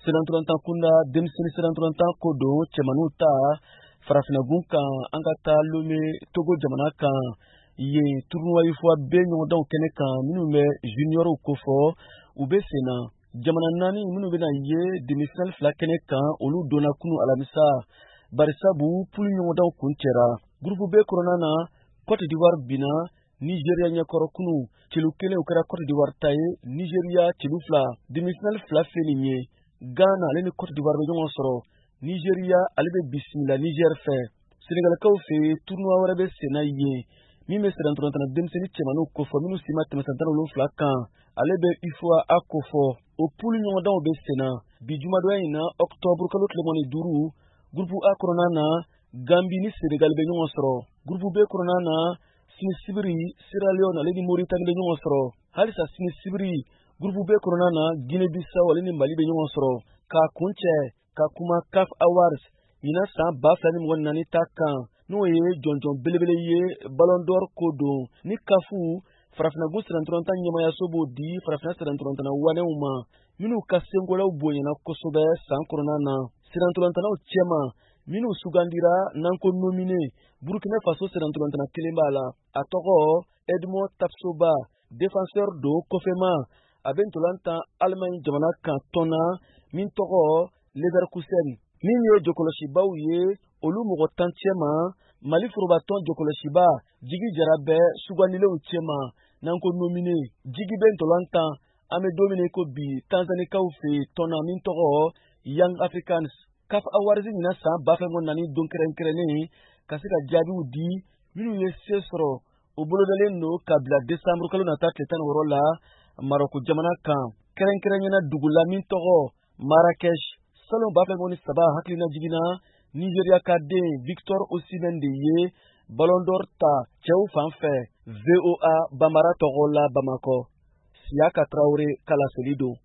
Siranturantan kunda denmisɛnnin siranturantan ko don cɛmanninw ta farafinnagun kan an ka taa Lome Togo jamana kan yen tournoi UFOA B ɲɔgɔndanw kɛnɛ kan minnu bɛ juniorw kofɔ u bɛ sen na. Jamana 4 minnu bɛna ye demi-finale 2 kɛnɛ kan olu donna kunu alamisa barisabu poule ɲɔgɔndanw kun cɛra. Groupe B kɔnɔna na Côte d'Ivoire bina Nigeria ɲɛkɔrɔ kunu celu 1 u kɛra Côte d'Ivoire ta ye, Nigeria celu 2. Demi-finale 2 fɛ nin ye Ghana ale ni Côte d'Ivoire bɛ ɲɔgɔn sɔrɔ. Nigeria ale bɛ bisimila Niger fɛ. Senegalikaw fɛ tournoi wɛrɛ bɛ sen na yen min bɛ siranturantana denmisɛnnin cɛmanninw kofɔ minnu si ma tɛmɛ san 17 kan. Ale bɛ UFOA A kofɔ. O poule ɲɔgɔndanw bɛ sen na bi jumadonya in na octobre kalo tile 15 groupe A kɔnɔna na Gambie ni Senegal bɛ ɲɔgɔn sɔrɔ. Groupe B kɔnɔna na sini sibiri Sierra Leone ale ni Mauritanie bɛ ɲɔgɔn sɔrɔ. Halisa sini sibiri groupe B kɔnɔna na Guinée Bissau ale ni Mali bɛ ɲɔgɔn sɔrɔ. K'a kuncɛ ka kuma CAF Awards ɲinan san 2024 ta kan n'o ye jɔnjɔn belebele ye Ballon d'Or ko don ni CAFu farafinnagun siranturantan ɲɛmayaso b'o di farafinna siranturantana wanɛw ma minnu ka senkolaw bonyana kosɛbɛ san kɔnɔna na. Siranturantanaw cɛma minnu sugandira n'an ko nomine Burkina Faso siranturantana kelen b'a la. A tɔgɔ Edmond Tapsoba, défenseur do kɔfɛma a bɛ ntolantan Allemagne jamana kan tɔn na min tɔgɔ Leverkusen. Min ye jɔkɔlɔsibaw ye olu mɔgɔ 10 cɛma Mali forobatɔn jɔkɔlɔsiba Jigi Jarabe sugandilenw cɛma n'an ko nomine. Jigi bɛ ntolantan an bɛ don min na i ko bi Tanzanikaw fɛ tɔn na min tɔgɔ Young Africans. CAF Awards ɲinan san 2024 don kɛrɛnkɛrɛnnen ka se ka jaabiw di minnu ye se sɔrɔ o bolodalen don ka bila décembre kalo nata tile 16 la Maroc jamana kan. Kɛrɛnkɛrɛnnena dugu la min tɔgɔ Marrakech. Salon 2023 hakilina jigina Nigeria ka den Victor Osimhen de ye Ballon d'Or ta cɛw fan fɛ. VOA Bambara tɔgɔ la Bamakɔ. Siaka Traoré Kalasoli don.